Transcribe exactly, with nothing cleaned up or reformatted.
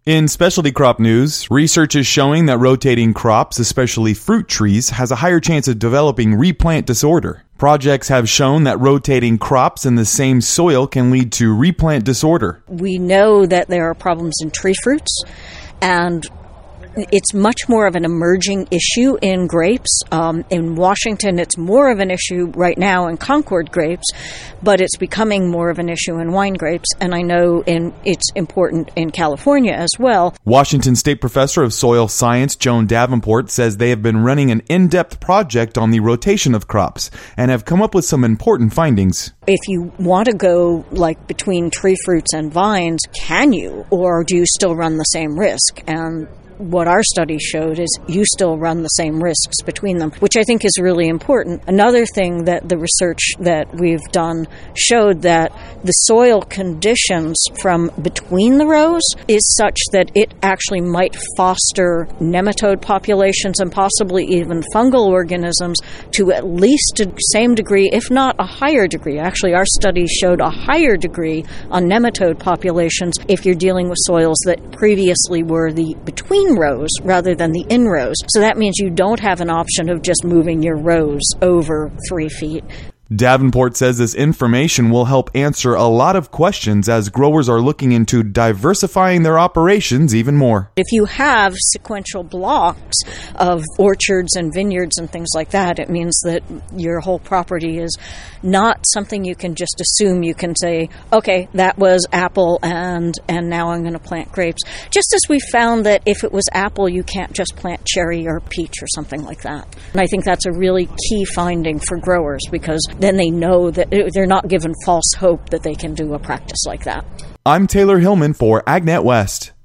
In specialty crop news, research is showing that rotating crops, especially fruit trees, has a higher chance of developing replant disorder. Projects have shown that rotating crops in the same soil can lead to replant disorder. We know that there are problems in tree fruits, and it's much more of an emerging issue in grapes. Um, in Washington, it's more of an issue right now in Concord grapes, but it's becoming more of an issue in wine grapes, and I know in, it's important in California as well. Washington State Professor of Soil Science Joan Davenport says they have been running an in-depth project on the rotation of crops and have come up with some important findings. If you want to go like between tree fruits and vines, can you, or do you still run the same risk? And what our study showed is you still run the same risks between them, which I think is really important. Another thing that the research that we've done showed that the soil conditions from between the rows is such that it actually might foster nematode populations and possibly even fungal organisms to at least the same degree, if not a higher degree. Actually, our study showed a higher degree on nematode populations if you're dealing with soils that previously were the between rows rather than the in rows. So that means you don't have an option of just moving your rows over three feet. Davenport says this information will help answer a lot of questions as growers are looking into diversifying their operations even more. If you have sequential blocks of orchards and vineyards and things like that, it means that your whole property is not something you can just assume. You can say, okay, that was apple and and now I'm going to plant grapes. Just as we found that if it was apple, you can't just plant cherry or peach or something like that. And I think that's a really key finding for growers, because then they know that they're not given false hope that they can do a practice like that. I'm Taylor Hillman for AgNet West.